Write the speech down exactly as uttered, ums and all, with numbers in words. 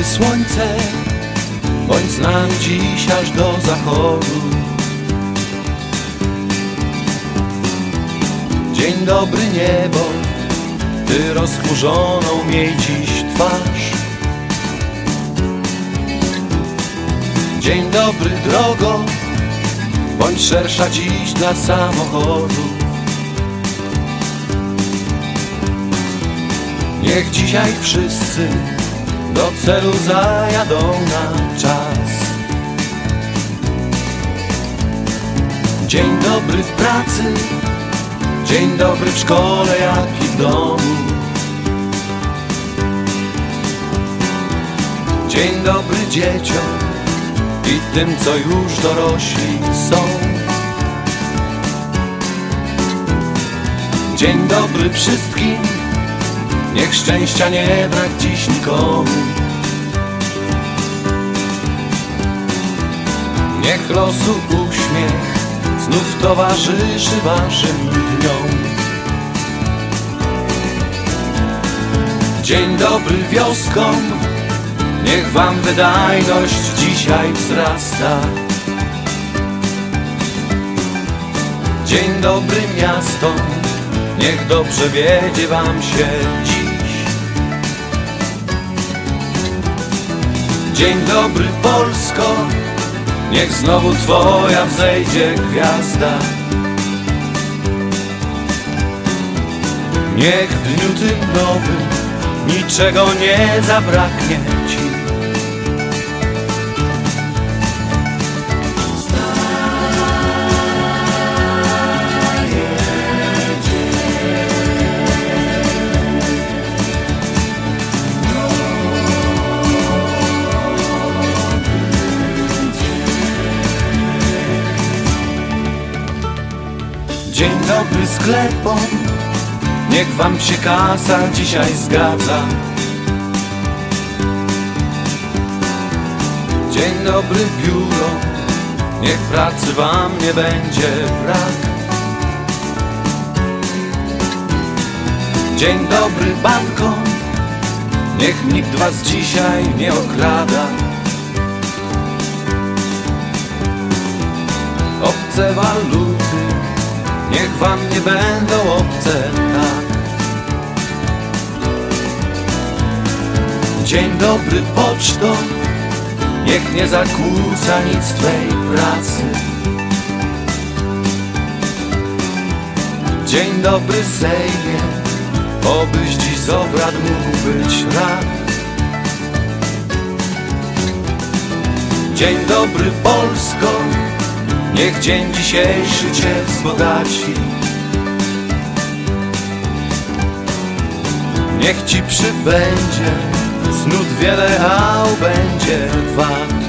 dobry słońce, bądź z nami dziś aż do zachodu. Dzień dobry niebo, ty rozchmurzoną miej dziś twarz. Dzień dobry drogo, bądź szersza dziś dla samochodu. Niech dzisiaj wszyscy do celu zajadą na czas. Dzień dobry w pracy, dzień dobry w szkole jak i w domu. Dzień dobry dzieciom i tym, co już dorośli są. Dzień dobry wszystkim, niech szczęścia nie brak dziś nikomu. Niech losu uśmiech znów towarzyszy waszym dniom. Dzień dobry wioskom, niech wam wydajność dzisiaj wzrasta. Dzień dobry miastom, niech dobrze wiedzie wam się dziś. Dzień dobry Polsko, niech znowu twoja wzejdzie gwiazda. Niech w dniu tym nowym niczego nie zabraknie ci. Dzień dobry sklepom, niech wam się kasa dzisiaj zgadza. Dzień dobry biuro, niech pracy wam nie będzie brak. Dzień dobry bankom, niech nikt was dzisiaj nie okrada. Obce waluty, niech wam nie będą obce tak. Dzień dobry poczto, niech nie zakłóca nic twej pracy. Dzień dobry Sejmie, obyś dziś z obrad mógł być rad. Dzień dobry Polsko, niech dzień dzisiejszy cię wzbogaci. Niech ci przybędzie cnót wiele, a będzie wad.